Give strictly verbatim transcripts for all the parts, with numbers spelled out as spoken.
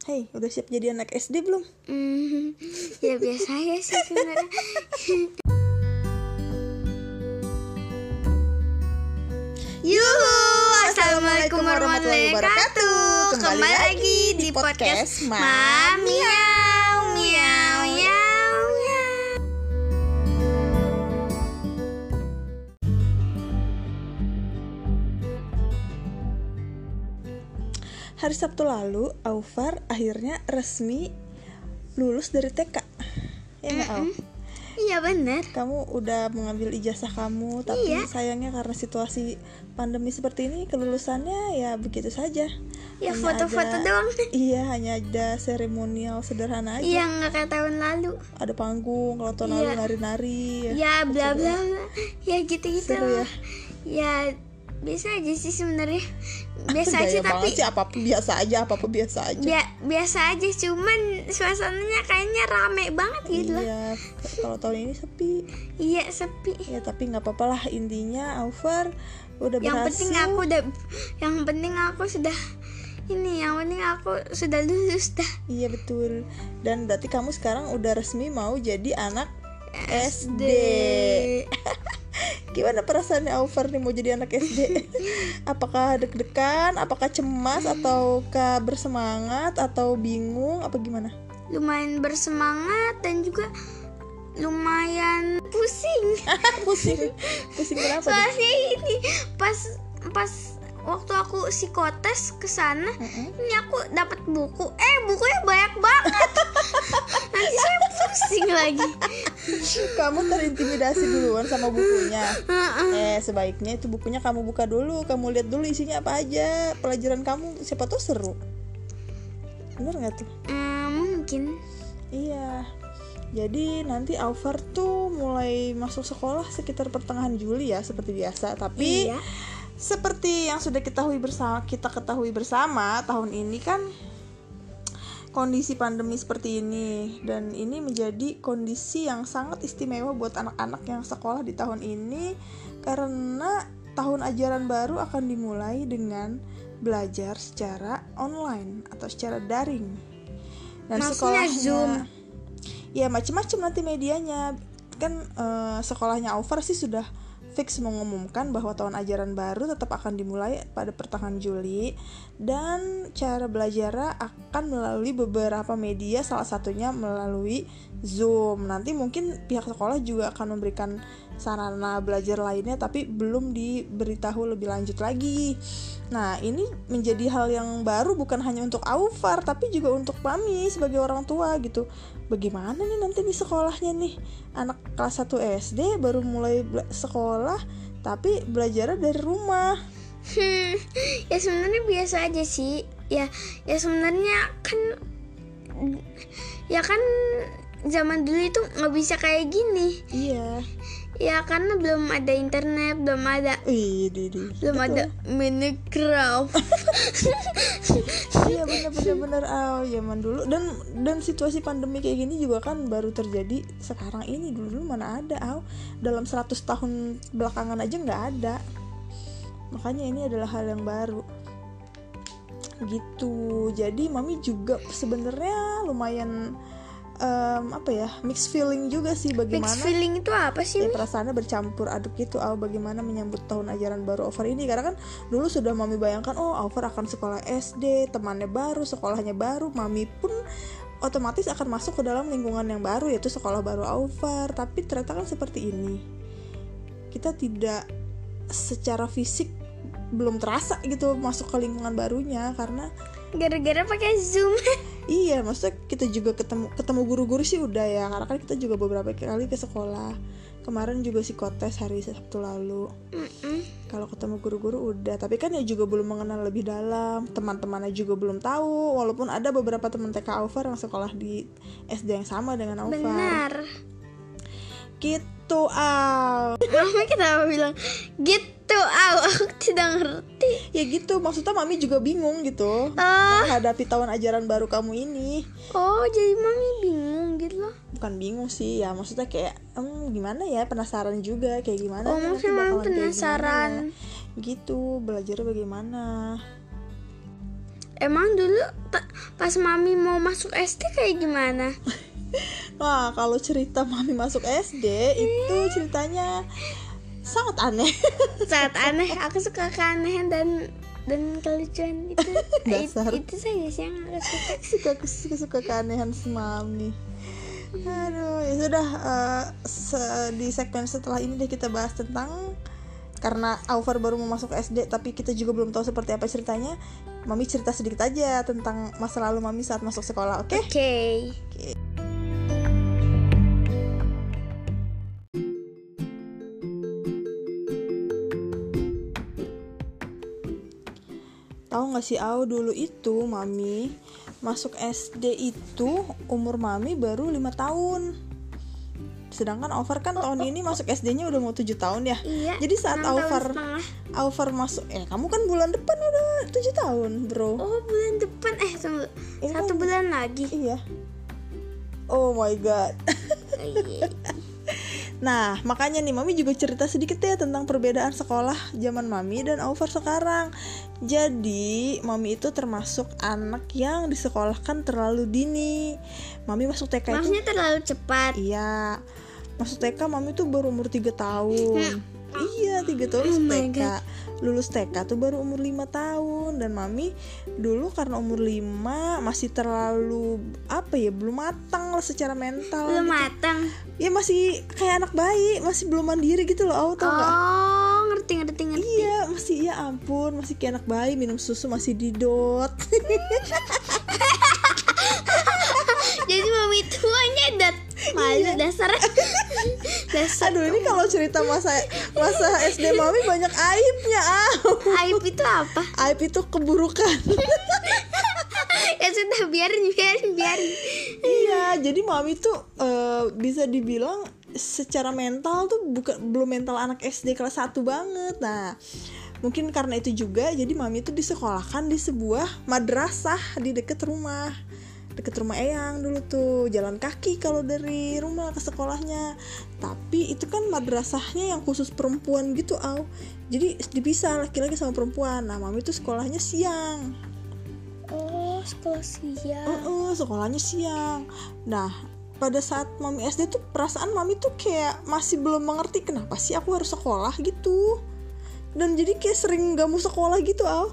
Hei, udah siap jadi anak S D belum? Hmm, ya biasa ya sih sebenarnya. Yuhu, assalamualaikum warahmatullahi wabarakatuh. Kembali lagi di podcast Mami Miau Miau Miau Miau. Hari Sabtu lalu, Aufar akhirnya resmi lulus dari T K. Ya nggak, Au? Iya benar. Kamu udah mengambil ijazah kamu, tapi Iya. sayangnya karena situasi pandemi seperti ini, kelulusannya ya begitu saja. Ya Hanya foto-foto ada- doang. Iya, hanya ada seremonial sederhana aja. Iya nggak kayak tahun lalu. Ada panggung, kalau tahun Iya. lalu nari-nari. Ya bla Seru bla ya. bla. Ya gitu-gitu. Seru ya. Ya biasa aja sih sebenarnya. Biasa aja Gaya tapi banget sih, apa-apa biasa aja, apa-apa biasa aja. Bia- biasa aja, cuman suasananya kayaknya rame banget gitu loh. Iya, kalau tahun ini sepi. Iya sepi. Ya tapi nggak apa-apa lah, intinya Aufar udah Yang berhasil. penting aku udah, yang penting aku sudah ini, yang penting aku sudah lulus dah. Iya betul. Dan berarti kamu sekarang udah resmi mau jadi anak S D. Gimana perasaannya Aufar nih mau jadi anak S D? Apakah deg-degan, apakah cemas, ataukah bersemangat, atau bingung, apa gimana? Lumayan bersemangat dan juga lumayan pusing. Pusing, pusing kenapa? nih? Soalnya ini pas pas waktu aku psikotes ke sana, Mm-mm. ini aku dapat buku. Eh, bukunya banyak banget. Nanti saya pusing lagi. Kamu terintimidasi duluan sama bukunya. Heeh. Eh sebaiknya itu bukunya kamu buka dulu, kamu lihat dulu isinya apa aja, pelajaran kamu, siapa tahu seru. Bener nggak tuh? Eh, mungkin. Iya. Jadi nanti Aufar tuh mulai masuk sekolah sekitar pertengahan Juli ya, seperti biasa. Tapi Iya. seperti yang sudah kita ketahui bersama, kita ketahui bersama, tahun ini kan kondisi pandemi seperti ini, dan ini menjadi kondisi yang sangat istimewa buat anak-anak yang sekolah di tahun ini, karena tahun ajaran baru akan dimulai dengan belajar secara online atau secara daring. Dan Maksudnya sekolahnya Zoom? ya macam-macam nanti medianya. Kan eh, sekolahnya Aufar sih sudah fix mengumumkan bahwa tahun ajaran baru tetap akan dimulai pada pertengahan Juli, dan cara belajarnya akan melalui beberapa media, salah satunya melalui Zoom. Nanti mungkin pihak sekolah juga akan memberikan sarana belajar lainnya, tapi belum diberitahu lebih lanjut lagi. Nah, ini menjadi hal yang baru bukan hanya untuk Aufar, tapi juga untuk Mami sebagai orang tua gitu. Bagaimana nih nanti di sekolahnya nih, anak kelas satu S D baru mulai bela- sekolah tapi belajarnya dari rumah. Hmm, ya sebenarnya biasa aja sih. Ya, ya sebenarnya kan, ya kan zaman dulu itu nggak bisa kayak gini. Iya. Ya karena belum ada internet, belum ada, Ih, di, di. belum Betul. ada Minecraft. Iya benar-benar benar ah zaman dulu, dan dan situasi pandemi kayak gini juga kan baru terjadi sekarang ini. Dulu dulu mana ada ah dalam seratus tahun belakangan aja nggak ada. Makanya ini adalah hal yang baru gitu. Jadi Mami juga sebenarnya lumayan um, apa ya, mixed feeling juga sih, bagaimana Mixed feeling itu apa sih? ya, Mi? perasaannya bercampur aduk gitu Au, bagaimana menyambut tahun ajaran baru Aufar ini. Karena kan dulu sudah Mami bayangkan, oh Aufar akan sekolah S D, temannya baru, sekolahnya baru, Mami pun otomatis akan masuk ke dalam lingkungan yang baru, yaitu sekolah baru Aufar. Tapi ternyata kan seperti ini, kita tidak secara fisik belum terasa gitu masuk ke lingkungan barunya, karena Gara-gara pakai Zoom. iya, maksudnya kita juga ketemu ketemu guru-guru sih udah ya, karena kan kita juga beberapa kali ke sekolah. Kemarin juga psikotes hari Sabtu lalu. Mm-mm. Kalau ketemu guru-guru udah, tapi kan ya juga belum mengenal lebih dalam. Teman-temannya juga belum tahu, walaupun ada beberapa teman T K Aufar yang sekolah di S D yang sama dengan Aufar. Benar. Gitu, Al. Mama kita bilang gitu, Au, aku tidak ngerti. Ya gitu, maksudnya Mami juga bingung gitu Oh, menghadapi tahun ajaran baru kamu ini. oh jadi Mami bingung gitu loh. Bukan bingung sih ya, maksudnya kayak em, gimana ya, penasaran juga kayak gimana. Oh, nih, nanti maksudnya Mami bakalan kayak penasaran. gimana ya. Gitu, belajarnya bagaimana. Emang dulu ta- pas mami mau masuk S D kayak gimana? Wah, kalau cerita mami masuk S D itu ceritanya sangat aneh. Saat aneh, aku suka keanehan dan dan kelucuan itu. Dasar. Itu, itu saja sih yang aku suka. suka suka suka keanehan si mami. Aduh, ya sudah, uh, se- di segmen setelah ini deh kita bahas tentang, karena Aufar baru mau masuk S D tapi kita juga belum tahu seperti apa ceritanya. Mami cerita sedikit aja tentang masa lalu mami saat masuk sekolah, oke? Oke. Tahu nggak sih, Au, dulu itu mami masuk S D itu umur mami baru lima tahun. Sedangkan Aufar kan tahun ini masuk S D-nya udah mau tujuh tahun ya. Iya. Jadi saat enam tahun Aufar setengah. Aufar masuk, eh kamu kan bulan depan udah tujuh tahun, bro. Oh, bulan depan eh tunggu. Ini Satu kan- bulan lagi. Iya. Oh my god. Oh, iya. Nah, makanya nih mami juga cerita sedikit ya tentang perbedaan sekolah zaman mami dan Aufar sekarang. Jadi, mami itu termasuk anak yang disekolahkan terlalu dini. Mami masuk T K itu, Maksudnya terlalu cepat. iya. Masuk T K mami tuh baru umur tiga tahun. Iya, tiga tahun Oh masuk my T K. Lulus T K tuh baru umur lima tahun. Dan mami dulu karena umur lima masih terlalu, apa ya, belum matang lah secara mental Belum gitu. matang. Ya masih kayak anak bayi, masih belum mandiri gitu loh, Au, tau gak? Oh, ngerti ngerti ngerti. Iya, masih, ya ampun, masih kayak anak bayi, minum susu masih didot. Jadi mami tuanya dat malu dasar. Dasar. Aduh, ini kalau cerita masa masa S D mami banyak aibnya, Au. Aib itu apa? Aib itu keburukan. Ya sudah, biarin biarin biarin. Iya, jadi mami tuh eh, bisa dibilang secara mental tuh bukan belum mental anak S D kelas satu banget. Nah, mungkin karena itu juga jadi mami tuh disekolahkan di sebuah madrasah di deket rumah. Deket rumah Eyang dulu tuh, jalan kaki kalau dari rumah ke sekolahnya. Tapi itu kan madrasahnya yang khusus perempuan gitu, Au. Jadi dipisah laki-laki sama perempuan. Nah, mami tuh sekolahnya siang. Oh, sekolah siang. Uh, sekolahnya siang. Nah, pada saat mami S D tuh perasaan mami tuh kayak masih belum mengerti kenapa sih aku harus sekolah gitu. Dan jadi kayak sering gak mau sekolah gitu, Al.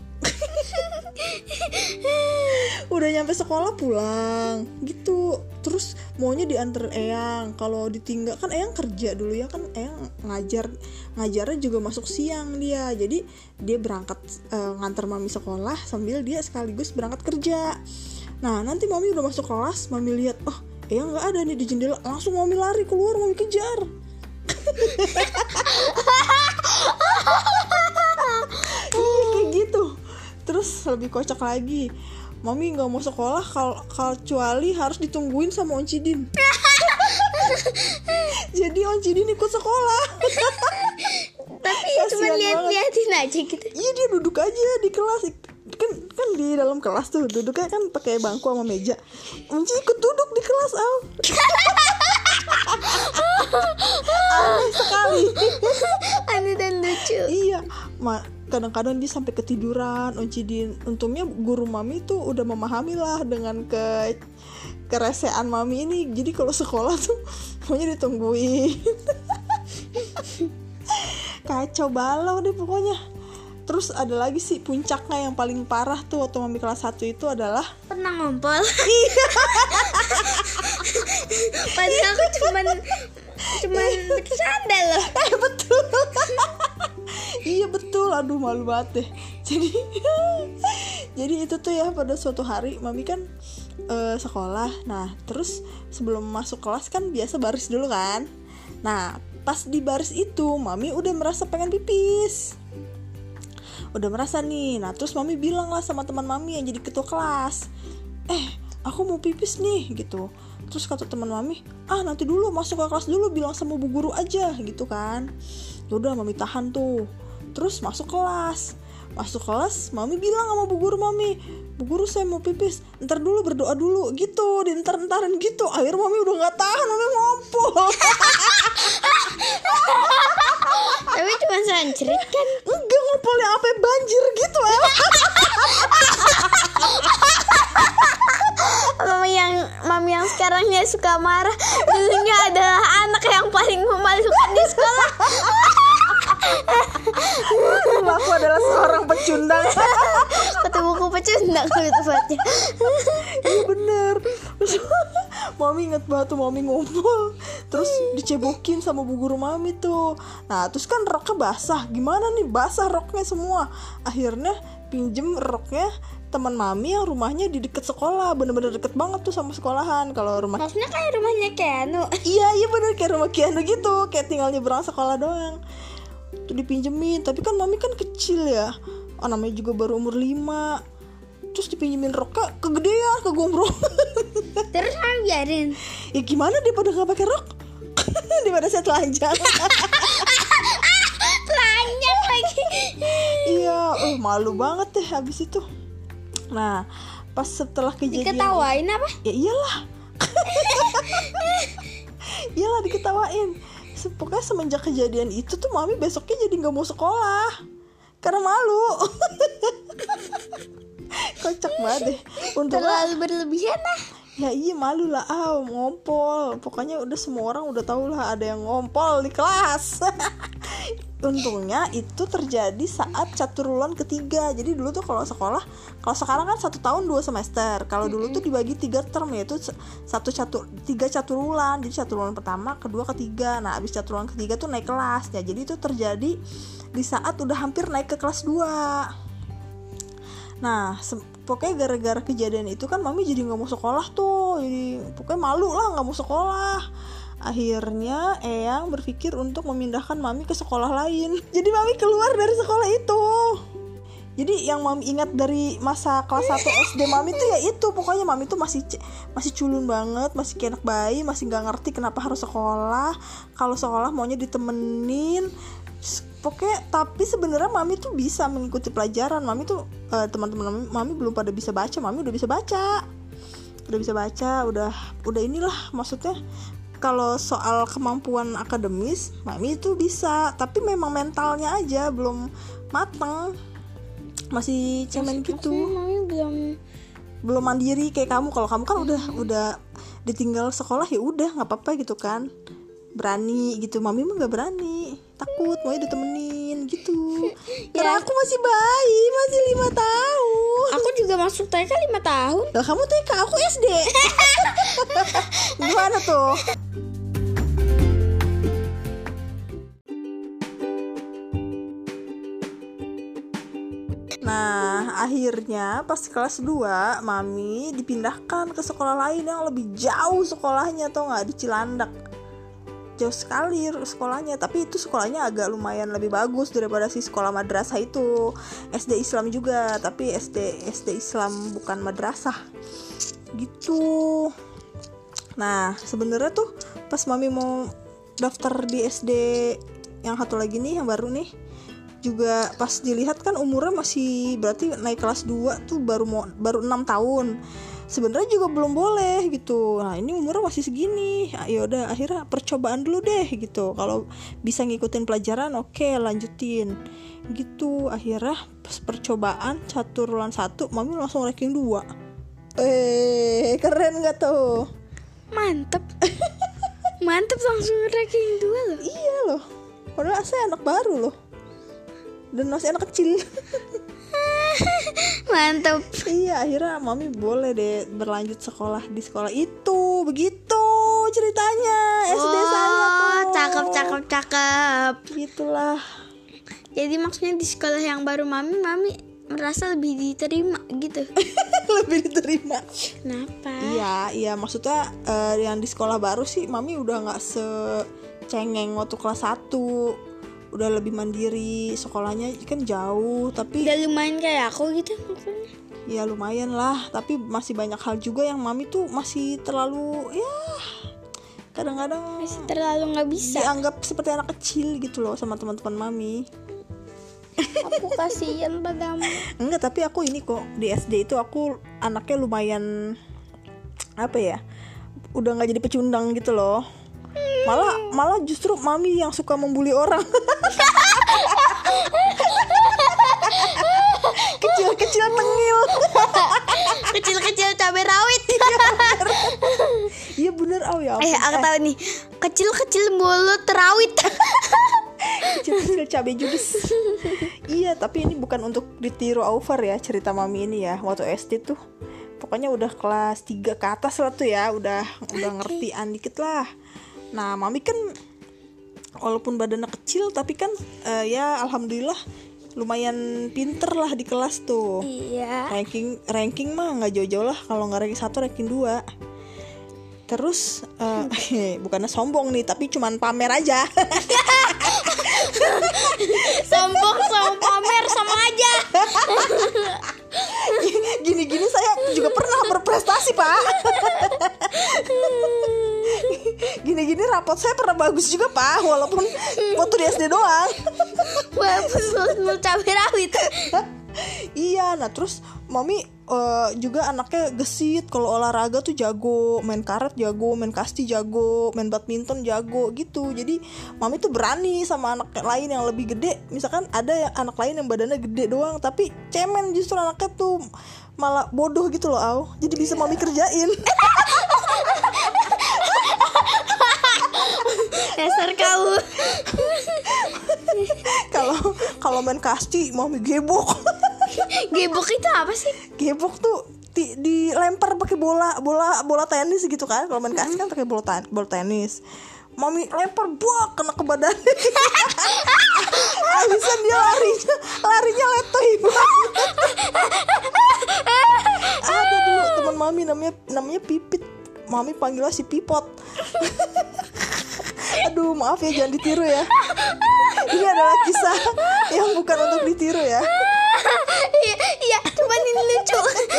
Udah nyampe sekolah pulang gitu. Terus maunya diantar Eyang. Kalau ditinggal kan Eyang kerja dulu ya, kan Eyang ngajar. Ngajarnya juga masuk siang dia. Jadi dia berangkat uh, ngantar mami sekolah sambil dia sekaligus berangkat kerja. Nah, nanti mami udah masuk kelas, mami lihat, oh Eyang nggak ada nih di jendela. Langsung mami lari keluar, mami kejar. Iya, kayak gitu. Terus lebih kocak lagi, mami nggak mau sekolah kalau kecuali harus ditungguin sama On Cidin. Jadi On Cidin ikut sekolah. Tapi Kasian cuma banget. lihat-lihatin aja gitu. Iya, dia duduk aja di kelas. Kan kan di dalam kelas tuh duduknya kan pakai bangku sama meja. On Cidin ikut duduk di kelas, Al. Aneh sekali. Aneh dan lucu. Iya, ma- kadang-kadang dia sampai ketiduran, On Cidin. Untungnya guru mami tuh udah memahami lah dengan ke keresean mami ini. Jadi kalau sekolah tuh maunya ditungguin. Kacau balau deh pokoknya. Terus ada lagi sih puncaknya yang paling parah tuh waktu mami kelas satu itu adalah Pernah ngompol. Padahal aku cuman cuman bercanda loh. Eh betul. Iya betul, aduh malu banget deh. Jadi jadi itu tuh ya, pada suatu hari mami kan uh, sekolah. Nah terus sebelum masuk kelas kan biasa baris dulu kan. Nah pas di baris itu mami udah merasa pengen pipis. Udah merasa nih. Nah terus mami bilang lah sama teman mami yang jadi ketua kelas, Eh aku mau pipis nih gitu. Terus kata teman mami, ah nanti dulu masuk ke kelas dulu, bilang sama bu guru aja gitu kan. Yaudah mami tahan tuh. Terus masuk kelas. Masuk kelas mami bilang sama bu guru mami, bu guru saya mau pipis, ntar dulu berdoa dulu gitu, dientar-entarin gitu. Akhirnya mami udah gak tahan, mami ngompol. Tapi cuma sancrit kan. Enggak, ngompolnya apa banjir gitu ya. orangnya suka marah. Dulunya adalah anak yang paling memalukan di sekolah. Aku adalah seorang pecundang. Kata buku pecundang kalau tepatnya. Iya bener. Terus Mami inget banget tuh, Mami ngumpul terus dicebokin sama bu guru Mami tuh. Nah terus kan roknya basah, gimana nih, basah roknya semua. Akhirnya pinjem roknya teman Mami yang rumahnya di deket sekolah, bener-bener deket banget tuh sama sekolahan. Kalau rumah, Maksudnya kayak rumahnya Keanu. iya iya bener kayak rumah Keanu gitu, kayak tinggal nyebrang sekolah doang. Tuh dipinjemin, tapi kan Mami kan kecil ya, oh, namanya juga baru umur lima. Terus dipinjemin roknya kegedean, kegombrong. Terus Mami biarin. Ya gimana dia pada gak pakai rok? Daripada saya telanjang. Telanjang lagi. Iya, oh malu banget deh habis itu. Nah, pas setelah kejadian, Diketawain apa? ya iyalah. Iyalah diketawain. Pokoknya semenjak kejadian itu tuh Mami besoknya jadi gak mau sekolah karena malu. Kocak banget deh. Untungnya, Terlalu berlebihan lah. ya iya malu lah, ah ngompol. Pokoknya udah semua orang udah tahu lah ada yang ngompol di kelas. Untungnya itu terjadi saat caturwulan ketiga. Jadi dulu tuh kalau sekolah, kalau sekarang kan satu tahun dua semester. Kalau dulu tuh dibagi tiga term, yaitu satu catur tiga caturwulan. Jadi caturwulan pertama, kedua, ketiga. Nah abis caturwulan ketiga tuh naik kelas ya. Jadi itu terjadi di saat udah hampir naik ke kelas dua. Nah se- pokoknya gara-gara kejadian itu kan Mami jadi nggak mau sekolah tuh. Jadi pokoknya malu lah nggak mau sekolah. Akhirnya Eyang berpikir untuk memindahkan Mami ke sekolah lain. Jadi Mami keluar dari sekolah itu. Jadi yang Mami ingat dari masa kelas satu S D Mami tuh ya itu. Pokoknya Mami tuh masih masih culun banget, masih kayak anak bayi, masih gak ngerti kenapa harus sekolah. Kalau sekolah maunya ditemenin. Pokoknya tapi sebenarnya Mami tuh bisa mengikuti pelajaran. Mami tuh uh, teman-teman Mami, Mami belum pada bisa baca, Mami udah bisa baca. Udah bisa baca, udah udah inilah maksudnya. Kalau soal kemampuan akademis, Mami itu bisa, tapi memang mentalnya aja belum mateng, masih cemen gitu, Mami belum belum mandiri kayak kamu. Kalau kamu kan udah udah ditinggal sekolah ya udah nggak apa-apa gitu kan, berani gitu. Mami mah nggak berani, takut mau ditemenin gitu. Karena aku masih bayi, masih lima tahun. Aku juga masuk T K lima tahun. Lah kamu T K, aku S D. Gimana tuh? Nah, akhirnya pas kelas dua, Mami dipindahkan ke sekolah lain yang lebih jauh sekolahnya, tau gak? Di Cilandak. Jauh sekali sekolahnya, tapi itu sekolahnya agak lumayan lebih bagus daripada si sekolah madrasah itu. S D Islam juga, tapi S D S D Islam bukan madrasah. Gitu. Nah, sebenarnya tuh pas Mami mau daftar di S D yang satu lagi nih, yang baru nih, juga pas dilihat kan umurnya masih, berarti naik kelas dua tuh baru mau, baru enam tahun. Sebenarnya juga belum boleh gitu. Nah, ini umurnya masih segini. Ya udah, akhirnya percobaan dulu deh gitu. Kalau bisa ngikutin pelajaran, oke, okay, lanjutin. Gitu. Akhirnya pas percobaan caturwulan satu, Mami langsung ranking dua. Eh, keren gak tuh? Mantep. Mantep langsung ranking dua loh. Iya loh. Padahal saya anak baru loh. Dan masih anak kecil. Mantap. Iya, akhirnya Mami boleh deh berlanjut sekolah di sekolah itu. Begitu ceritanya S D oh, saya tuh. Cakep, cakep, cakep. Gitulah. Jadi maksudnya di sekolah yang baru Mami, Mami merasa lebih diterima gitu. Lebih diterima. Kenapa? Iya, iya maksudnya uh, yang di sekolah baru sih Mami udah nggak secengeng waktu kelas satu. Udah lebih mandiri, sekolahnya kan jauh, tapi udah lumayan kayak aku gitu maksudnya. Ya lumayan lah, tapi masih banyak hal juga yang Mami tuh masih terlalu, ya kadang-kadang masih terlalu nggak bisa dianggap seperti anak kecil gitu loh sama teman-teman Mami. Aku kasihan padamu. Enggak, tapi aku ini kok di S D itu aku anaknya lumayan apa ya, udah nggak jadi pecundang gitu loh. Malah malah justru Mami yang suka membuli orang. Kecil-kecil tengil. Kecil-kecil cabai rawit. Iya Ya Eh, ampun. aku tahu nih. Kecil-kecil mulut terawit. Kecil-kecil cabai judes. Iya, tapi ini bukan untuk ditiru over ya cerita mami ini ya. Waktu S D tuh pokoknya udah kelas tiga ke atas lah tuh ya, udah udah ngertian dikit lah. Nah, mami kan walaupun badannya kecil tapi kan uh, ya alhamdulillah lumayan pinter lah di kelas tuh. Iya. Ranking ranking mah nggak jauh-jauh lah, kalau nggak ranking satu ranking dua. Terus uh, bukannya sombong nih, tapi cuman pamer aja. Sombong sama pamer sama aja. Gini-gini saya juga pernah berprestasi, Pak. Gini-gini rapot saya pernah bagus juga, Pak, walaupun waktu di S D doang. Walaupun mulut cabai rawit. Iya, nah terus mami uh, juga anaknya gesit, kalau olahraga tuh jago, main karet jago, main kasti jago, main badminton jago gitu. Jadi mami tuh berani sama anak lain yang lebih gede. Misalkan ada yang anak lain yang badannya gede doang, tapi cemen justru anaknya tuh malah bodoh gitu loh, Au. Jadi bisa mami kerjain. Dasar kau. Kalau kalau main kasti mami gebok. Gebok itu apa sih? Gebok tuh di, dilempar pakai bola bola bola tenis gitu kan. Kalau main kasti kan pakai bola ten, bola tenis. Mami lempar buak kena ke badan. Abisan dia larinya larinya letoy banget. Ada dulu teman mami namanya namanya Pipit. Mami panggilnya si Pipot. Aduh, maaf ya, jangan ditiru ya. Ini adalah kisah yang bukan untuk ditiru ya. Iya, iya, cuman ini lucu.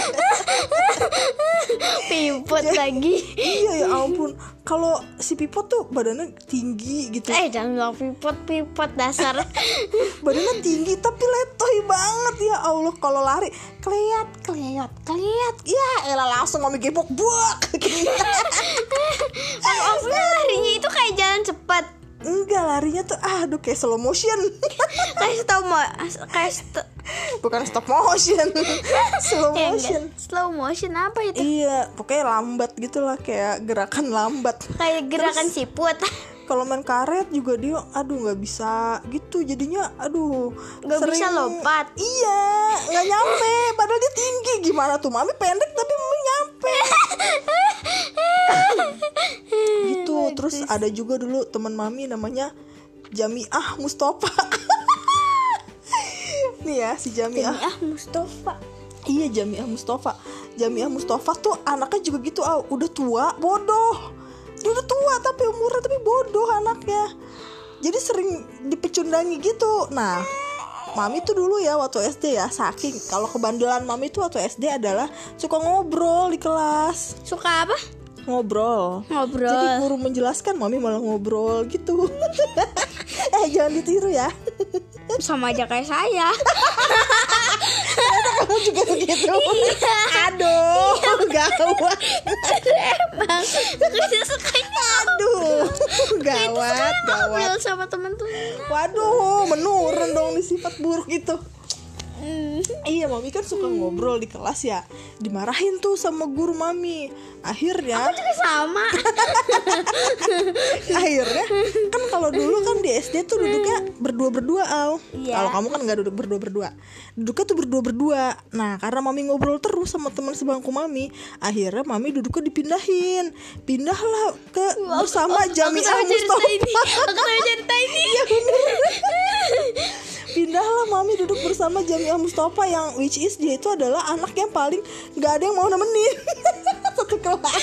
Pipot lagi. Iya ya ampun. Kalau si Pipot tuh badannya tinggi gitu. Eh, jangan bilang pipot, pipot dasar. Badannya tinggi tapi letoy banget ya Allah. Kalau lari keliat, keliat, keliat. Ya elah langsung mami gebok buak. Maksudnya larinya itu kayak jalan cepat. Enggak, larinya tuh aduh kayak slow motion. Kayak stop mo kayak st- Bukan stop motion. Slow ya, motion. enggak. Slow motion apa itu? Iya, pokoknya lambat gitu lah, kayak gerakan lambat. Kayak gerakan siput. Kalau main karet juga dia aduh nggak bisa gitu, jadinya aduh Nggak sering- bisa lompat. Iya, nggak nyampe, padahal dia tinggi. Gimana tuh, mami pendek tapi mami nyampe. Gitu. Terus ada juga dulu teman mami namanya Jamiah Mustafa. Nih ya, si Jamiah. Ah, Mustafa. Iya, Jamiah Mustafa. Jamiah Mustafa tuh anaknya juga gitu, ah, udah tua, bodoh. Dia udah tua tapi umurnya tapi bodoh anaknya. Jadi sering dipecundangi gitu. Nah, mami tuh dulu ya waktu S D ya, saking kalau kebandelan mami tuh waktu S D adalah suka ngobrol di kelas. Suka apa? Ngobrol. Ngobrol. Jadi guru menjelaskan, mami malah ngobrol gitu. Eh, jangan ditiru ya. Sama aja kayak saya. Kamu juga begitu. Aduh, gawat. Emang aku sukanya Aduh, gawat, gawat. ngobrol sama teman-teman. Waduh, menurun dong nih sifat buruk itu. Hmm. Iya, mami kan suka ngobrol di kelas ya. Dimarahin tuh sama guru mami. Akhirnya Juga sama. akhirnya kan kalau dulu kan di S D tuh duduknya berdua-berdua, Al. Iya. Kalau kamu kan nggak duduk berdua-berdua. Duduknya tuh berdua-berdua. Nah, karena mami ngobrol terus sama teman sebangku mami, akhirnya mami duduknya dipindahin. Pindahlah ke bersama Jamiah Mustafa. Aku tahu cerita ini. Iya bener. Pindahlah mami duduk bersama Jamiah Mustafa yang which is dia itu adalah anak yang paling nggak ada yang mau nemenin. Satu kelas.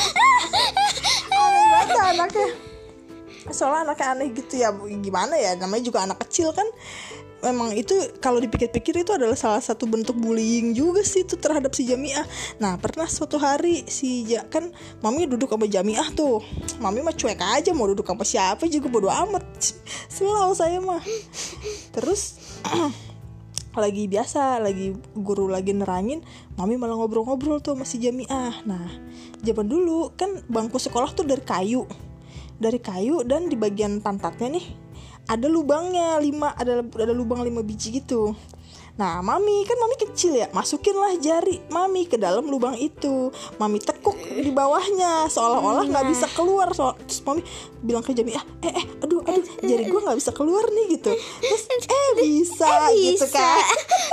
Aneh banget anaknya. Soalnya anaknya aneh gitu ya, gimana ya, namanya juga anak kecil kan. Memang itu kalau dipikir-pikir itu adalah salah satu bentuk bullying juga sih itu terhadap si Jamiah. Nah, pernah suatu hari si ja, kan mami duduk sama Jamiah tuh. Mami mah cuek aja, mau duduk sama siapa juga bodo amat. Selau saya mah. Terus lagi biasa, lagi guru lagi nerangin, mami malah ngobrol-ngobrol tuh sama si Jamiah. Nah, zaman dulu kan bangku sekolah tuh dari kayu. Dari kayu dan di bagian pantatnya nih ada lubangnya lima, ada ada lubang lima biji gitu. Nah mami, kan mami kecil ya, masukinlah jari mami ke dalam lubang itu. Mami tekuk di bawahnya seolah-olah nggak bisa keluar. So, terus mami bilang ke Jami, ah, eh eh aduh aduh jari gue nggak bisa keluar nih gitu. Terus eh bisa, Eh, gitu bisa. kan.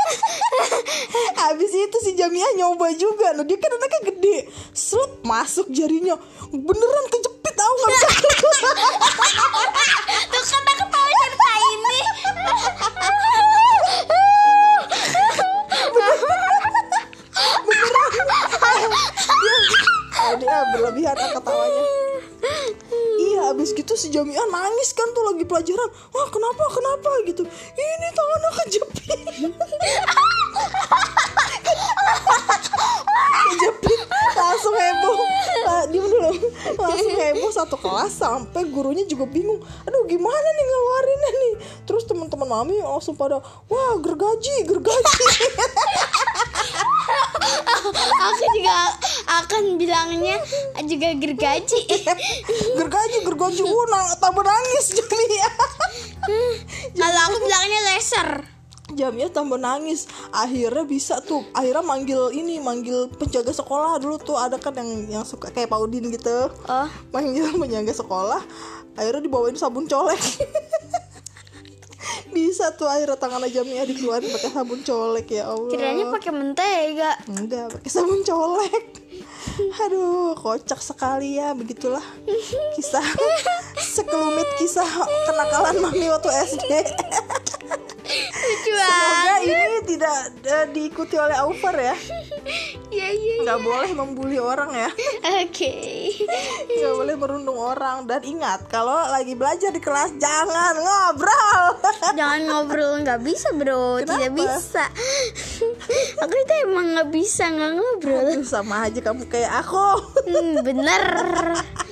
Habis itu si Jamia nyoba juga. Nah dia kan anaknya gede, slep masuk jarinya, beneran kejepit tau nggak bisa keluar. Tuh kan aku tahu cerita ini. Ah, dia berlebihan ah, ketawanya. Iya, abis gitu si Jamia nangis kan tuh lagi pelajaran. Wah kenapa kenapa gitu. Ini tangannya kejepit. Kejepit, langsung heboh. Ah, diam dulu. Langsung heboh satu kelas sampai gurunya juga bingung. Aduh gimana nih ngeluarinnya nih. Terus teman-teman mami langsung pada, wah gergaji gergaji. Aku juga akan bilangnya juga gergaji. Gergaji gergaji uh, nang, tambah nangis Jamia. Kalau aku bilangnya laser. Jamia tambah nangis. Akhirnya bisa tuh, akhirnya manggil ini, manggil penjaga sekolah. Dulu tuh ada kan yang yang suka kayak Pak Udin gitu. Oh, Manggil penjaga sekolah. Akhirnya dibawain sabun colek. Bisa tuh akhirnya tangannya Jamia dikeluarin pakai sabun colek, ya Allah. kiranya pakai mentega. Enggak, pakai sabun colek. Aduh, kocak sekali ya, begitulah kisah sekelumit kisah kenakalan mami waktu S D. Lucu Semoga banget. ini tidak uh, diikuti oleh Aufar ya. Iya iya. Nggak boleh membuli orang ya. Oke. Nggak boleh merundung orang. Dan ingat, kalau lagi belajar di kelas jangan ngobrol. Jangan ngobrol, nggak bisa bro. Kenapa? Tidak bisa. Aku itu emang nggak bisa nggak ngobrol. Aduh, sama aja kamu kayak aku. Hmm, bener.